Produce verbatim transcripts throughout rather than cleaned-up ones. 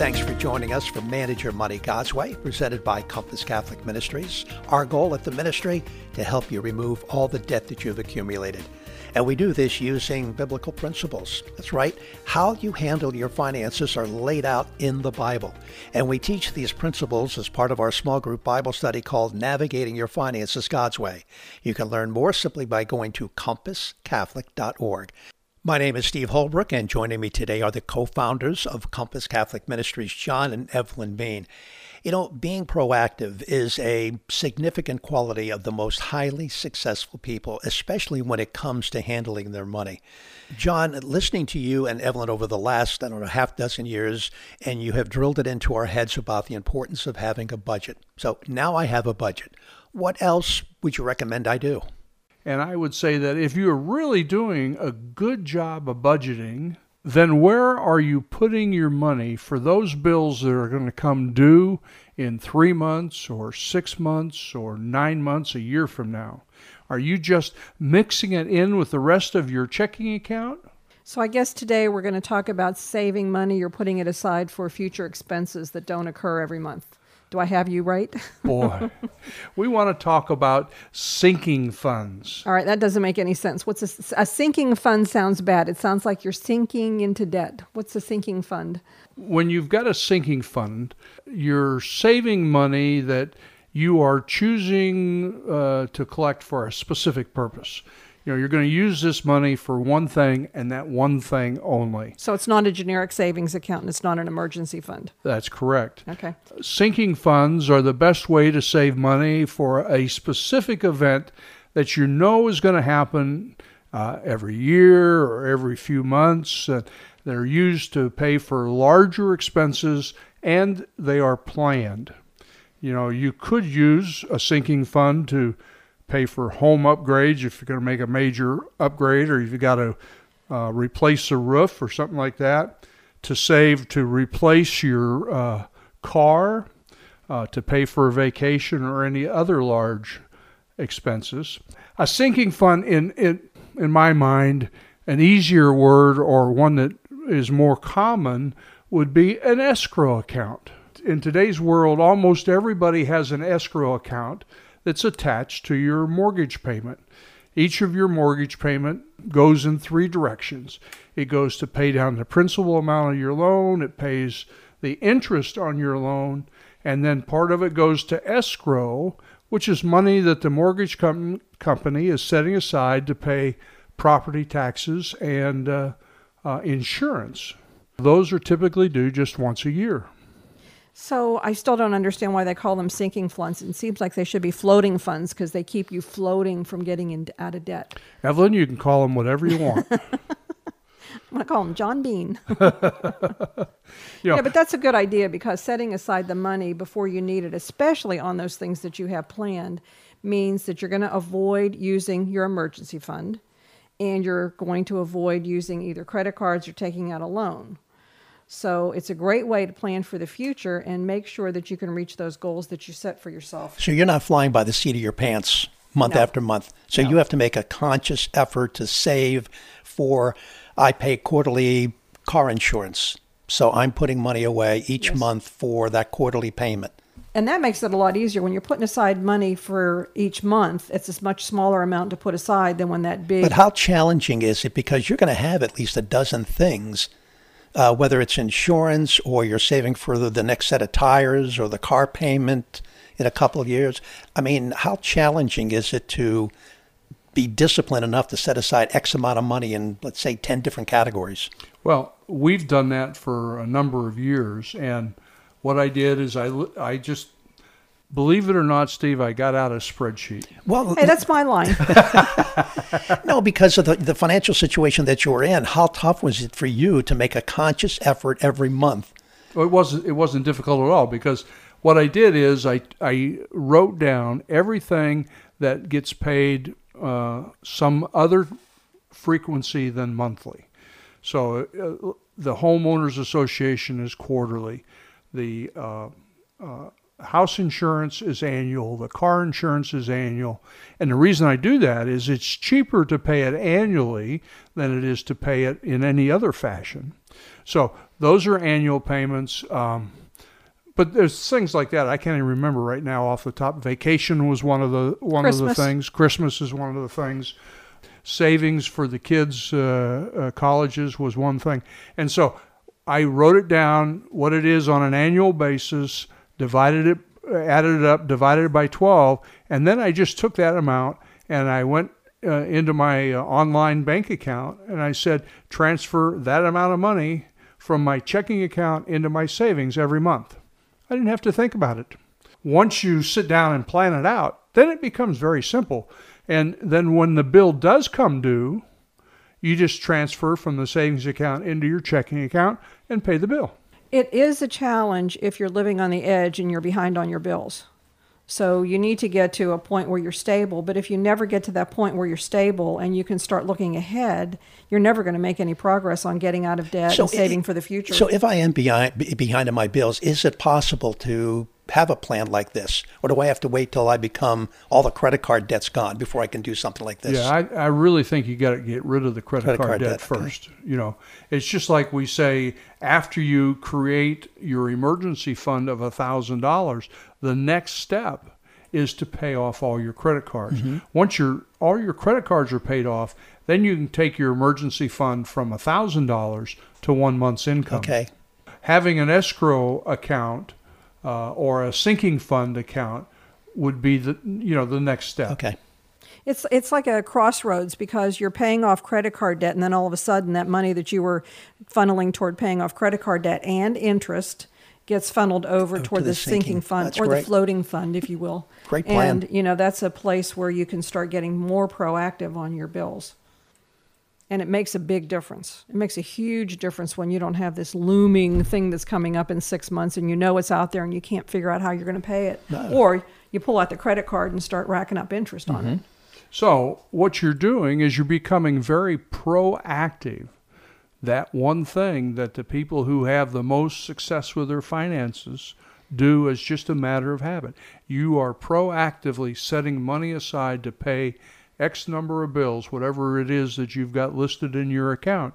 Thanks for joining us for Manage Your Money God's Way, presented by Compass Catholic Ministries. Our goal at the ministry, to help you remove all the debt that you've accumulated. And we do this using biblical principles. That's right. How you handle your finances are laid out in the Bible. And we teach these principles as part of our small group Bible study called Navigating Your Finances God's Way. You can learn more simply by going to compass catholic dot org. My name is Steve Holbrook, and joining me today are the co-founders of Compass Catholic Ministries, John and Evelyn Bean. You know, being proactive is a significant quality of the most highly successful people, especially when it comes to handling their money. John, listening to you and Evelyn over the last, I don't know, half dozen years, and you have drilled it into our heads about the importance of having a budget. So now I have a budget. What else would you recommend I do? And I would say that if you're really doing a good job of budgeting, then where are you putting your money for those bills that are going to come due in three months or six months or nine months, a year from now? Are you just mixing it in with the rest of your checking account? So I guess today we're going to talk about saving money. You're putting it aside for future expenses that don't occur every month. Do I have you right? Boy, we want to talk about sinking funds. All right, that doesn't make any sense. What's a, a sinking fund? Sounds bad. It sounds like you're sinking into debt. What's a sinking fund? When you've got a sinking fund, you're saving money that you are choosing uh, to collect for a specific purpose. You know, you're going to use this money for one thing and that one thing only. So it's not a generic savings account and it's not an emergency fund. That's correct. Okay. Sinking funds are the best way to save money for a specific event that you know is going to happen uh, every year or every few months. Uh, they're used to pay for larger expenses and they are planned. You know, you could use a sinking fund to pay for home upgrades if you're going to make a major upgrade, or if you got to uh, replace a roof or something like that, to save to replace your uh, car, uh, to pay for a vacation or any other large expenses. A sinking fund, in, in, in my mind, an easier word or one that is more common would be an escrow account. In today's world, almost everybody has an escrow account that's attached to your mortgage payment. Each of your mortgage payment goes in three directions. It goes to pay down the principal amount of your loan, it pays the interest on your loan, and then part of it goes to escrow, which is money that the mortgage com- company is setting aside to pay property taxes and uh, uh, insurance. Those are typically due just once a year. So I still don't understand why they call them sinking funds. It seems like they should be floating funds because they keep you floating from getting in, out of debt. Evelyn, you can call them whatever you want. I'm going to call him John Bean. you know, yeah, but that's a good idea because setting aside the money before you need it, especially on those things that you have planned, means that you're going to avoid using your emergency fund and you're going to avoid using either credit cards or taking out a loan. So it's a great way to plan for the future and make sure that you can reach those goals that you set for yourself. So you're not flying by the seat of your pants month No. after month. So No. you have to make a conscious effort to save for, I pay quarterly car insurance. So I'm putting money away each Yes. month for that quarterly payment. And that makes it a lot easier. When you're putting aside money for each month, it's a much smaller amount to put aside than when that big... But how challenging is it? Because you're going to have at least a dozen things. Uh, whether it's insurance or you're saving for the, the next set of tires or the car payment in a couple of years. I mean, how challenging is it to be disciplined enough to set aside X amount of money in, let's say, ten different categories? Well, we've done that for a number of years. And what I did is I, I just, believe it or not, Steve, I got out a spreadsheet. Well, Hey, that's my line. no, because of the, the financial situation that you were in, how tough was it for you to make a conscious effort every month? Well, it wasn't, it wasn't difficult at all because what I did is I, I wrote down everything that gets paid uh, some other frequency than monthly. So uh, the homeowners association is quarterly. The uh, uh, house insurance is annual. The car insurance is annual. And the reason I do that is it's cheaper to pay it annually than it is to pay it in any other fashion. So those are annual payments. Um, but there's things like that I can't even remember right now off the top. Vacation was one of the one Christmas. of the things. Christmas is one of the things. Savings for the kids' uh, uh, colleges was one thing. And so I wrote it down, what it is on an annual basis, divided it, added it up, divided it by twelve, and then I just took that amount and I went uh, into my uh, online bank account and I said, transfer that amount of money from my checking account into my savings every month. I didn't have to think about it. Once you sit down and plan it out, then it becomes very simple. And then when the bill does come due, you just transfer from the savings account into your checking account and pay the bill. It is a challenge if you're living on the edge and you're behind on your bills. So you need to get to a point where you're stable. But if you never get to that point where you're stable and you can start looking ahead, you're never going to make any progress on getting out of debt So and saving i- for the future. So if I am behind be- behind on my bills, is it possible to have a plan like this, or do I have to wait till I become all the credit card debt's gone before I can do something like this? Yeah, I, I really think you got to get rid of the credit, Credit card, card debt, debt, okay. first. You know, it's just like we say, after you create your emergency fund of a thousand dollars, the next step is to pay off all your credit cards. Mm-hmm. Once your all your credit cards are paid off, then you can take your emergency fund from a thousand dollars to one month's income. Okay. Having an escrow account uh, or a sinking fund account would be the you know the next step. Okay. It's it's like a crossroads because you're paying off credit card debt, and then all of a sudden that money that you were funneling toward paying off credit card debt and interest gets funneled over Oh, toward to the the sinking sinking. fund, That's or great. the floating fund, if you will. Great plan. And, you know, that's a place where you can start getting more proactive on your bills. And it makes a big difference. It makes a huge difference when you don't have this looming thing that's coming up in six months and you know it's out there and you can't figure out how you're going to pay it. No. Or you pull out the credit card and start racking up interest on it. So what you're doing is you're becoming very proactive. That one thing that the people who have the most success with their finances do as just a matter of habit. You are proactively setting money aside to pay X number of bills, whatever it is that you've got listed in your account,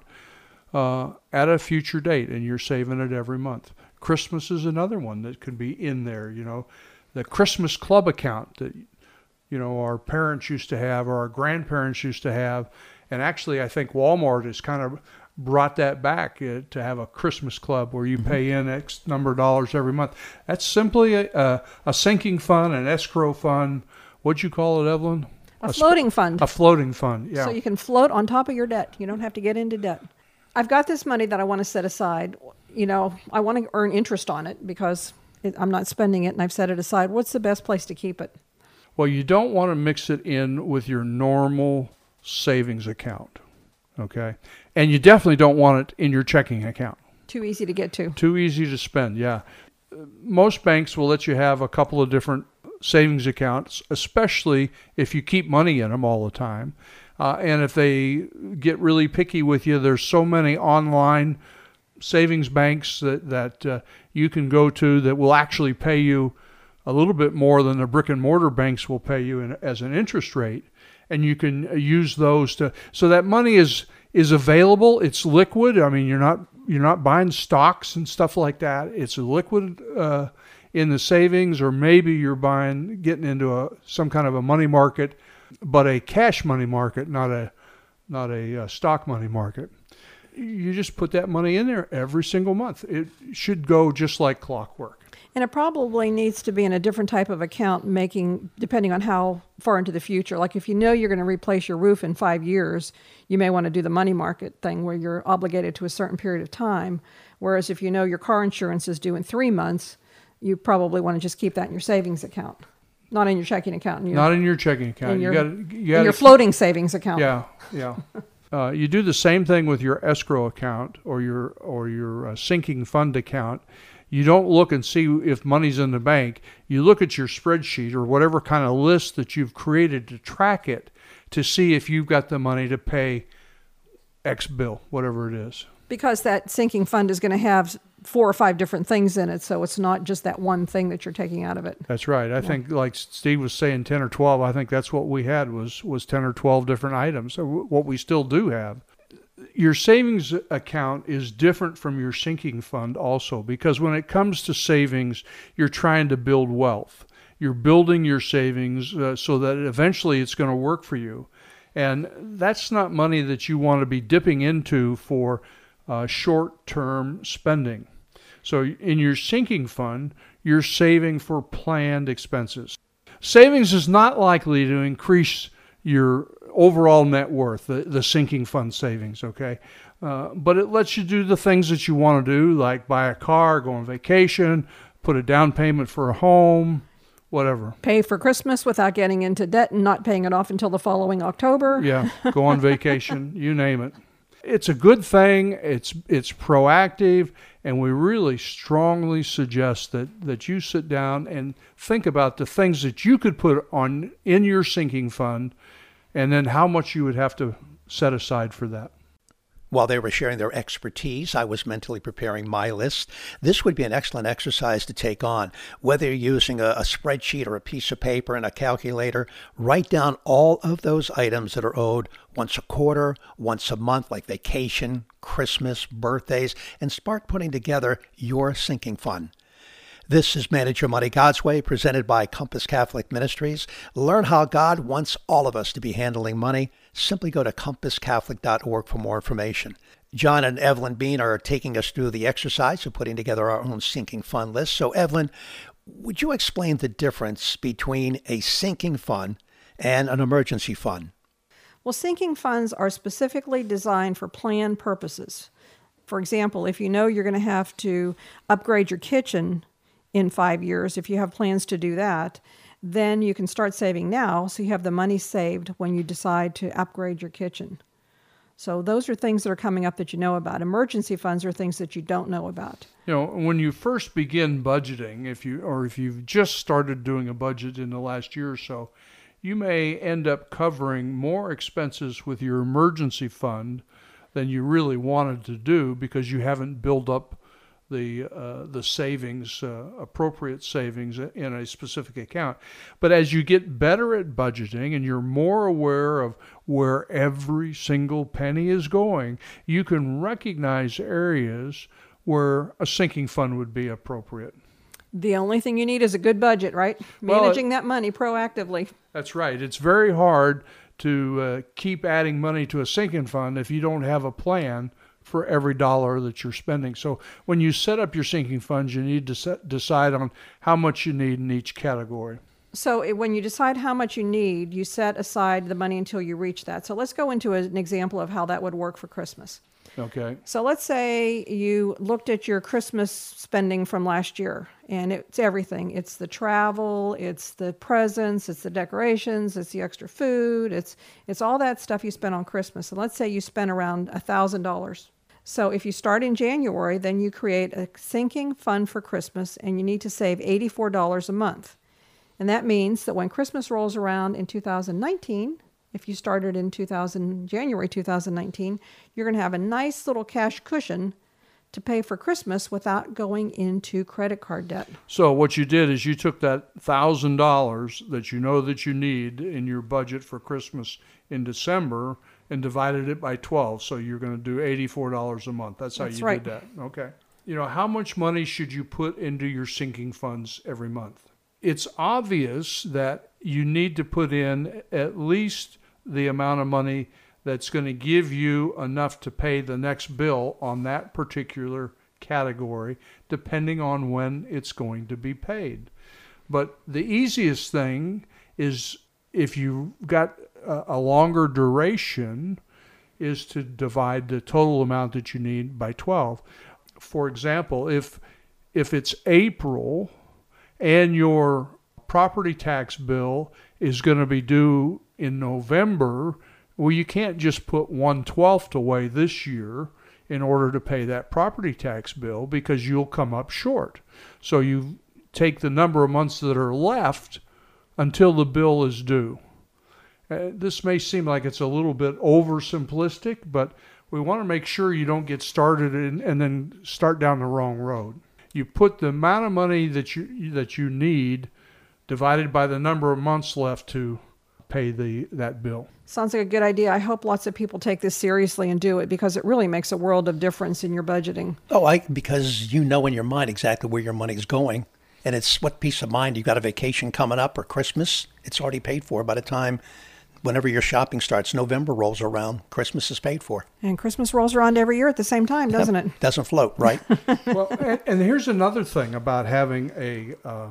uh, at a future date, and you're saving it every month. Christmas is another one that could be in there, you know. The Christmas Club account that, you know, our parents used to have or our grandparents used to have. And actually, I think Walmart has kind of brought that back uh, to have a Christmas club where you pay in X number of dollars every month. That's simply a, a, a sinking fund, an escrow fund. What'd you call it, Evelyn? A sp- floating fund. A floating fund, yeah. So you can float on top of your debt. You don't have to get into debt. I've got this money that I want to set aside. You know, I want to earn interest on it because it, I'm not spending it and I've set it aside. What's the best place to keep it? Well, you don't want to mix it in with your normal savings account, okay? And you definitely don't want it in your checking account. Too easy to get to. Too easy to spend, yeah. Most banks will let you have a couple of different savings accounts, especially if you keep money in them all the time. Uh, and if they get really picky with you, there's so many online savings banks that, that uh, you can go to that will actually pay you a little bit more than the brick and mortar banks will pay you in, as an interest rate. And you can use those to, so that money is is available. It's liquid. I mean, you're not you're not buying stocks and stuff like that. It's liquid uh, in the savings, or maybe you're buying, getting into a some kind of a money market, but a cash money market, not a not a uh, stock money market. You just put that money in there every single month. It should go just like clockwork. And it probably needs to be in a different type of account, making depending on how far into the future. Like if you know you're going to replace your roof in five years, you may want to do the money market thing where you're obligated to a certain period of time. Whereas if you know your car insurance is due in three months, you probably want to just keep that in your savings account, not in your checking account. In your, Not in your checking account. in your, you got in you got your floating savings account. Yeah, yeah. Uh, you do the same thing with your escrow account or your or your uh, sinking fund account. You don't look and see if money's in the bank. You look at your spreadsheet or whatever kind of list that you've created to track it to see if you've got the money to pay X bill, whatever it is. Because that sinking fund is going to have four or five different things in it, so it's not just that one thing that you're taking out of it. That's right. I yeah. think, like Steve was saying, ten or twelve, I think that's what we had was, was ten or twelve different items, so what we still do have. Your savings account is different from your sinking fund also, because when it comes to savings, you're trying to build wealth. You're building your savings uh, so that eventually it's going to work for you. And that's not money that you want to be dipping into for uh, short-term spending. So in your sinking fund, you're saving for planned expenses. Savings is not likely to increase your overall net worth, the, the sinking fund savings, okay? Uh, but it lets you do the things that you want to do, like buy a car, go on vacation, put a down payment for a home, whatever. Pay for Christmas without getting into debt and not paying it off until the following October. Yeah, go on vacation, you name it. It's a good thing, it's it's proactive, and we really strongly suggest that, that you sit down and think about the things that you could put on in your sinking fund, and then how much you would have to set aside for that. While they were sharing their expertise, I was mentally preparing my list. This would be an excellent exercise to take on. Whether you're using a, a spreadsheet or a piece of paper and a calculator, write down all of those items that are owed once a quarter, once a month, like vacation, Christmas, birthdays, and start putting together your sinking fund. This is Manage Your Money God's Way, presented by Compass Catholic Ministries. Learn how God wants all of us to be handling money. Simply go to compass catholic dot org for more information. John and Evelyn Bean are taking us through the exercise of putting together our own sinking fund list. So, Evelyn, would you explain the difference between a sinking fund and an emergency fund? Well, sinking funds are specifically designed for planned purposes. For example, if you know you're going to have to upgrade your kitchen in five years, if you have plans to do that, then you can start saving now so you have the money saved when you decide to upgrade your kitchen. So those are things that are coming up that you know about. Emergency funds are things that you don't know about. You know, when you first begin budgeting, if you or if you've just started doing a budget in the last year or so, you may end up covering more expenses with your emergency fund than you really wanted to do because you haven't built up the uh, the savings, uh, appropriate savings in a specific account. But as you get better at budgeting and you're more aware of where every single penny is going, you can recognize areas where a sinking fund would be appropriate. The only thing you need is a good budget, right? Managing well, that money proactively. That's right. It's very hard to uh, keep adding money to a sinking fund if you don't have a plan for every dollar that you're spending. So when you set up your sinking funds, you need to set, decide on how much you need in each category. So it, when you decide how much you need, you set aside the money until you reach that. So let's go into a, an example of how that would work for Christmas. Okay. So let's say you looked at your Christmas spending from last year, and it's everything. It's the travel, it's the presents, it's the decorations, it's the extra food, it's it's all that stuff you spent on Christmas. And let's say you spent around one thousand dollars. So if you start in January, then you create a sinking fund for Christmas, and you need to save eighty-four dollars a month. And that means that when Christmas rolls around in two thousand nineteen, if you started in two thousand, January two thousand nineteen, you're going to have a nice little cash cushion to pay for Christmas without going into credit card debt. So what you did is you took that one thousand dollars that you know that you need in your budget for Christmas in December and divided it by twelve. So you're going to do eighty-four dollars a month. That's how That's you right. did that. Okay. You know, how much money should you put into your sinking funds every month? It's obvious that you need to put in at least the amount of money that's going to give you enough to pay the next bill on that particular category, depending on when it's going to be paid. But the easiest thing is, if you've got a, a longer duration, is to divide the total amount that you need by twelve. For example, if if it's April and your property tax bill is going to be due in November, well, you can't just put one twelfth away this year in order to pay that property tax bill, because you'll come up short. So you take the number of months that are left until the bill is due. Uh, this may seem like it's a little bit oversimplistic, but we want to make sure you don't get started in, and then start down the wrong road. You put the amount of money that you that you need divided by the number of months left to pay the that bill. Sounds like a good idea. I hope lots of people take this seriously and do it, because it really makes a world of difference in your budgeting. Oh, I because you know in your mind exactly where your money's going. And it's what peace of mind. You got a vacation coming up or Christmas, it's already paid for by the time whenever your shopping starts. November rolls around, Christmas is paid for. And Christmas rolls around every year at the same time, doesn't Yep. it? Doesn't float, right? Well, and, and here's another thing about having a uh,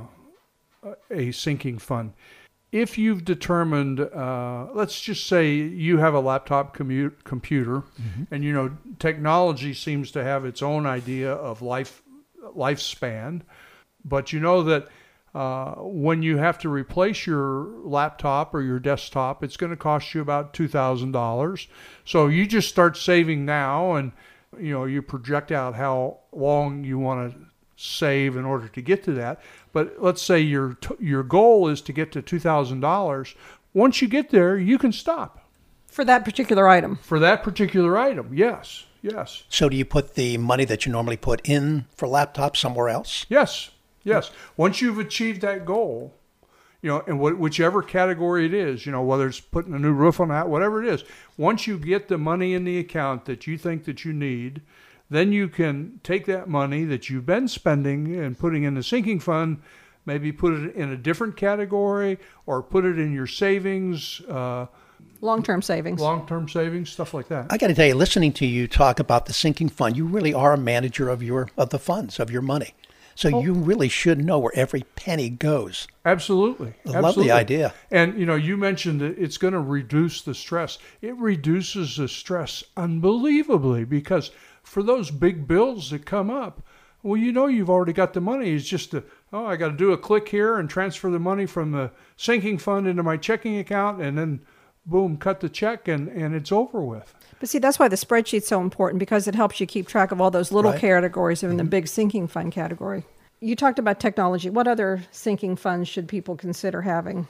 a sinking fund. If you've determined, uh, let's just say you have a laptop commute, computer, mm-hmm. and you know technology seems to have its own idea of life lifespan, but you know that uh, when you have to replace your laptop or your desktop, it's going to cost you about two thousand dollars. So you just start saving now, and you know you project out how long you want to save in order to get to that. But let's say your t- your goal is to get to two thousand dollars. Once you get there, you can stop. For that particular item. For that particular item, yes, yes. So do you put the money that you normally put in for laptops somewhere else? Yes, yes. Once you've achieved that goal, you know, in wh- whichever category it is, you know, whether it's putting a new roof on that, whatever it is, once you get the money in the account that you think that you need, then you can take that money that you've been spending and putting in the sinking fund, maybe put it in a different category or put it in your savings. Uh, long-term savings. Long-term savings, stuff like that. I got to tell you, listening to you talk about the sinking fund, you really are a manager of your of the funds, of your money. So oh. you really should know where every penny goes. Absolutely. I Absolutely. love the idea. And, you know, you mentioned that it's going to reduce the stress. It reduces the stress unbelievably, because for those big bills that come up, well, you know you've already got the money. It's just, a, oh, I got to do a click here and transfer the money from the sinking fund into my checking account, and then, boom, cut the check, and, and it's over with. But see, that's why the spreadsheet's so important, because it helps you keep track of all those little right. categories in mm-hmm. the big sinking fund category. You talked about technology. What other sinking funds should people consider having?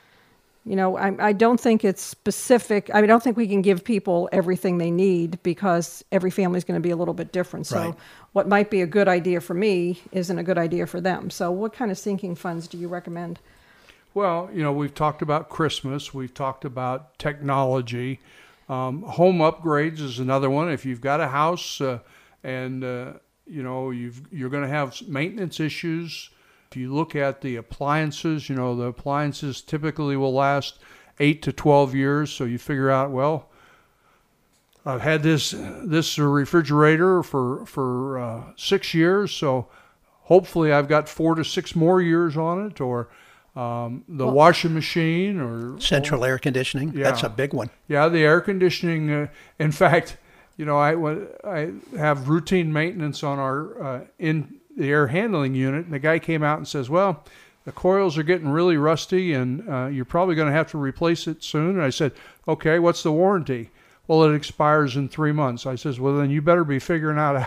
You know, I, I don't think it's specific. I don't think we can give people everything they need, because every family is going to be a little bit different. So right. what might be a good idea for me isn't a good idea for them. So what kind of sinking funds do you recommend? Well, you know, we've talked about Christmas. We've talked about technology. Um, home upgrades is another one. If you've got a house uh, and, uh, you know, you've, you're going to have maintenance issues. If you look at the appliances, you know, the appliances typically will last eight to twelve years. So you figure out, well, I've had this this refrigerator for, for uh, six years. So hopefully I've got four to six more years on it. Or um, the well, washing machine, or central or, air conditioning. Yeah. That's a big one. Yeah, the air conditioning. Uh, in fact, you know, I, I have routine maintenance on our uh, in the air handling unit, and the guy came out and says, well, the coils are getting really rusty, and uh, you're probably going to have to replace it soon. And I said, okay, what's the warranty? Well, it expires in three months. I says, well, then you better be figuring out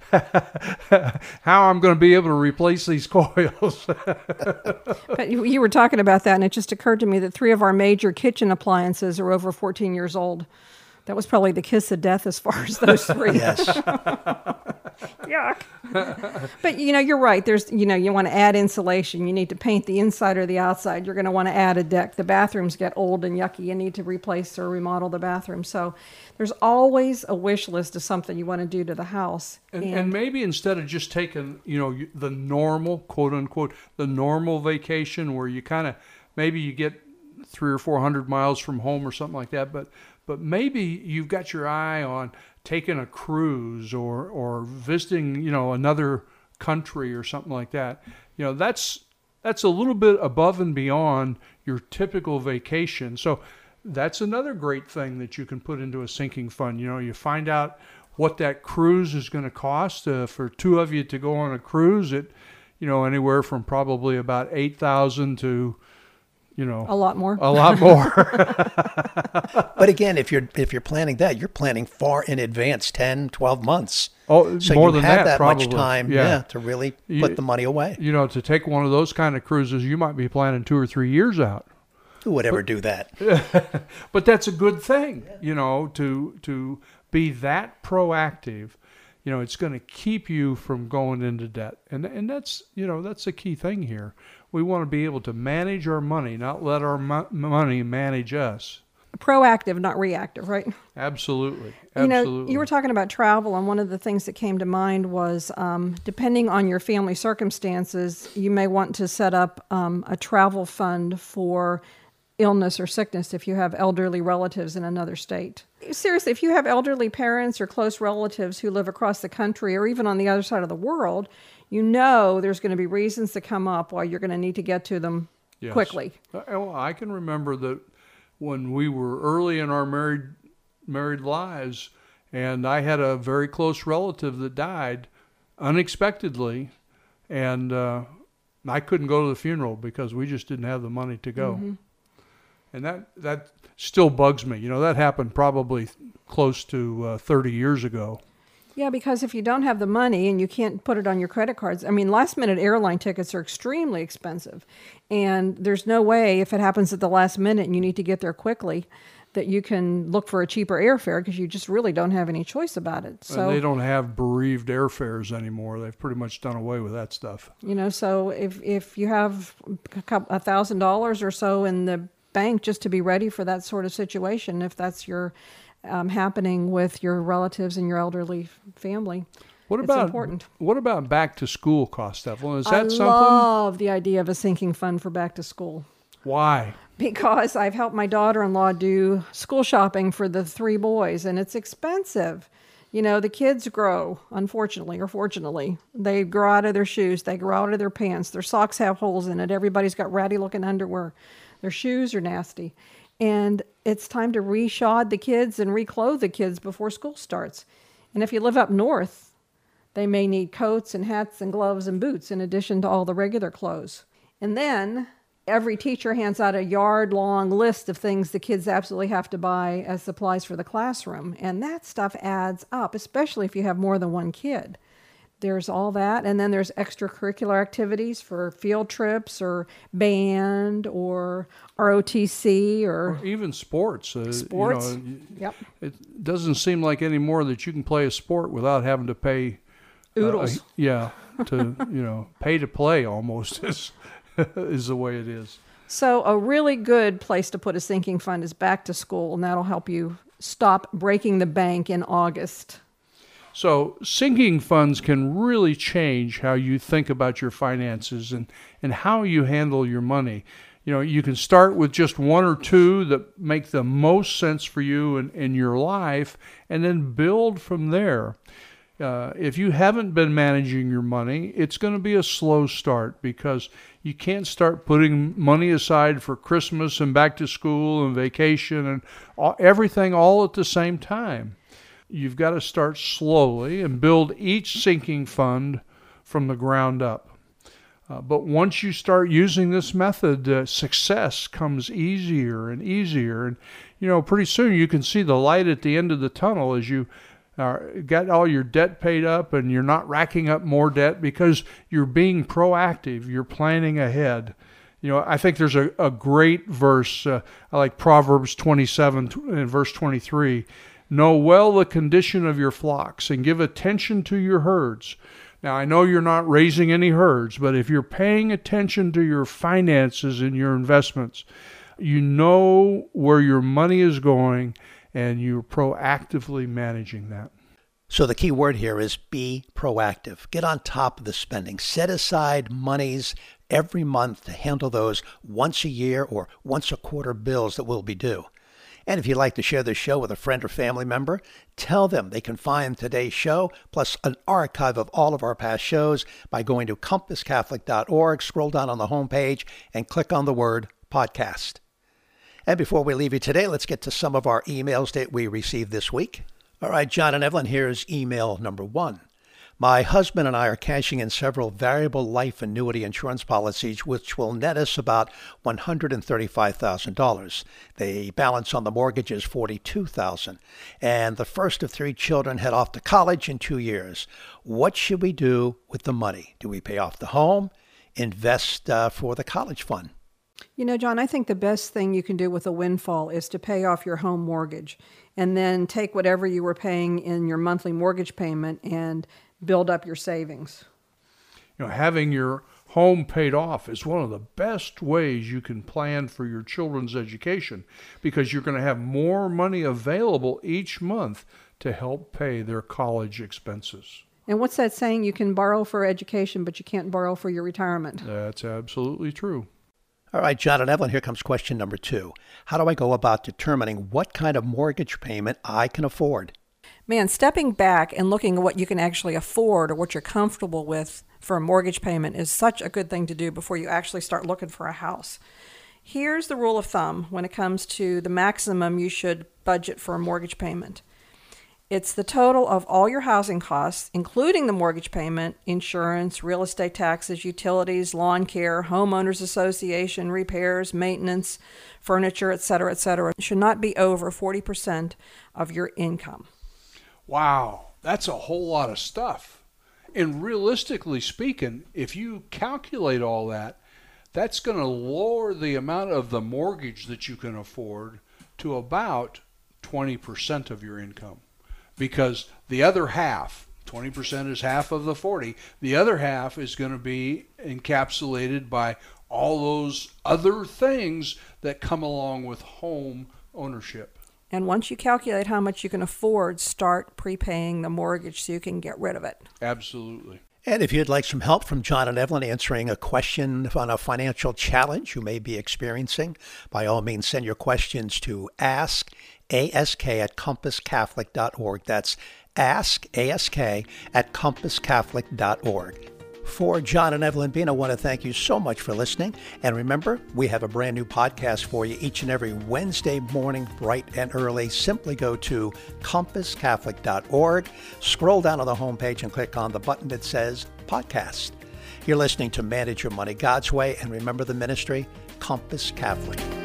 how I'm going to be able to replace these coils. But you, you were talking about that, and it just occurred to me that three of our major kitchen appliances are over fourteen years old. That was probably the kiss of death as far as those three. Yes. Yuck. But, you know, you're right. There's, you know, you want to add insulation. You need to paint the inside or the outside. You're going to want to add a deck. The bathrooms get old and yucky. You need to replace or remodel the bathroom. So there's always a wish list of something you want to do to the house. And, and, and maybe instead of just taking, you know, the normal, quote unquote, the normal vacation where you kind of, maybe you get three or four hundred miles from home or something like that, but But maybe you've got your eye on taking a cruise or, or visiting, you know, another country or something like that. You know, that's that's a little bit above and beyond your typical vacation. So that's another great thing that you can put into a sinking fund. You know, you find out what that cruise is going to cost. Uh, for two of you to go on a cruise, it, you know, anywhere from probably about eight thousand dollars to, you know, a lot more. A lot more. But again, if you're if you're planning that, you're planning far in advance, ten, twelve months. Oh, so more you than have that, that probably. much time, yeah. yeah, to really you, put the money away. You know, to take one of those kind of cruises, you might be planning two or three years out. Who would ever but, do that? But that's a good thing, yeah. you know, to to be that proactive. You know, it's going to keep you from going into debt, and and that's you know that's the key thing here. We want to be able to manage our money, not let our mo- money manage us. Proactive, not reactive, right? Absolutely. You know, Absolutely. you were talking about travel, and one of the things that came to mind was, um, depending on your family circumstances, you may want to set up um, a travel fund for illness or sickness if you have elderly relatives in another state. Seriously, if you have elderly parents or close relatives who live across the country or even on the other side of the world, you know there's going to be reasons to come up while you're going to need to get to them Yes. quickly. Uh, well, I can remember that when we were early in our married married lives, and I had a very close relative that died unexpectedly, and uh, I couldn't go to the funeral because we just didn't have the money to go. Mm-hmm. And that, that still bugs me. You know, that happened probably close to uh, thirty years ago. Yeah, because if you don't have the money and you can't put it on your credit cards, I mean, last minute airline tickets are extremely expensive. And there's no way, if it happens at the last minute and you need to get there quickly, that you can look for a cheaper airfare because you just really don't have any choice about it. So and they don't have bereaved airfares anymore. They've pretty much done away with that stuff. You know, so if, if you have a couple, a thousand dollars or so in the bank just to be ready for that sort of situation, if that's your um, happening with your relatives and your elderly family. What it's about important. What about back to school cost, Evelyn? Is that I something? I love the idea of a sinking fund for back to school. Why? Because I've helped my daughter-in-law do school shopping for the three boys, and it's expensive. You know, the kids grow, unfortunately or fortunately. They grow out of their shoes. They grow out of their pants. Their socks have holes in it. Everybody's got ratty-looking underwear. Their shoes are nasty. And it's time to re-shod the kids and reclothe the kids before school starts. And if you live up north, they may need coats and hats and gloves and boots in addition to all the regular clothes. And then every teacher hands out a yard-long list of things the kids absolutely have to buy as supplies for the classroom. And that stuff adds up, especially if you have more than one kid. There's all that, and then there's extracurricular activities for field trips or band or R O T C or, or even sports. Uh, sports. You know, yep. It doesn't seem like anymore that you can play a sport without having to pay. Oodles. Uh, yeah, to you know, pay to play almost is is the way it is. So a really good place to put a sinking fund is back to school, and that'll help you stop breaking the bank in August. So sinking funds can really change how you think about your finances and, and how you handle your money. You know, you can start with just one or two that make the most sense for you in, in your life and then build from there. Uh, if you haven't been managing your money, it's going to be a slow start because you can't start putting money aside for Christmas and back to school and vacation and all, everything all at the same time. You've got to start slowly and build each sinking fund from the ground up. Uh, but once you start using this method, uh, success comes easier and easier. And, you know, pretty soon you can see the light at the end of the tunnel as you uh, get all your debt paid up and you're not racking up more debt because you're being proactive. You're planning ahead. You know, I think there's a, a great verse. Uh, I like Proverbs twenty-seven and verse twenty-three. Know well the condition of your flocks and give attention to your herds. Now, I know you're not raising any herds, but if you're paying attention to your finances and your investments, you know where your money is going and you're proactively managing that. So the key word here is be proactive. Get on top of the spending. Set aside monies every month to handle those once a year or once a quarter bills that will be due. And if you'd like to share this show with a friend or family member, tell them they can find today's show, plus an archive of all of our past shows by going to compass catholic dot org, scroll down on the homepage, and click on the word podcast. And before we leave you today, let's get to some of our emails that we received this week. All right, John and Evelyn, here's email number one. My husband and I are cashing in several variable life annuity insurance policies, which will net us about one hundred thirty-five thousand dollars. The balance on the mortgage is forty-two thousand dollars, and the first of three children head off to college in two years. What should we do with the money? Do we pay off the home, invest uh, for the college fund? You know, John, I think the best thing you can do with a windfall is to pay off your home mortgage and then take whatever you were paying in your monthly mortgage payment and build up your savings. You know, having your home paid off is one of the best ways you can plan for your children's education, because you're going to have more money available each month to help pay their college expenses. And what's that saying? You can borrow for education, but you can't borrow for your retirement. That's absolutely true. All right, John and Evelyn, here comes question number two. How do I go about determining what kind of mortgage payment I can afford? Man, stepping back and looking at what you can actually afford or what you're comfortable with for a mortgage payment is such a good thing to do before you actually start looking for a house. Here's the rule of thumb when it comes to the maximum you should budget for a mortgage payment. It's the total of all your housing costs, including the mortgage payment, insurance, real estate taxes, utilities, lawn care, homeowners association, repairs, maintenance, furniture, et cetera, et cetera. It should not be over forty percent of your income. Wow, that's a whole lot of stuff. And realistically speaking, if you calculate all that, that's going to lower the amount of the mortgage that you can afford to about twenty percent of your income. Because the other half, twenty percent is half of the forty, the other half is going to be encapsulated by all those other things that come along with home ownership. And once you calculate how much you can afford, start prepaying the mortgage so you can get rid of it. Absolutely. And if you'd like some help from John and Evelyn answering a question on a financial challenge you may be experiencing, by all means send your questions to ask ask at compass catholic dot org. That's ask ask at compass catholic dot org. For John and Evelyn Bean, I want to thank you so much for listening. And remember, we have a brand new podcast for you each and every Wednesday morning, bright and early. Simply go to compass catholic dot org, scroll down on the homepage and click on the button that says podcast. You're listening to Manage Your Money God's Way, and remember the ministry, Compass Catholic.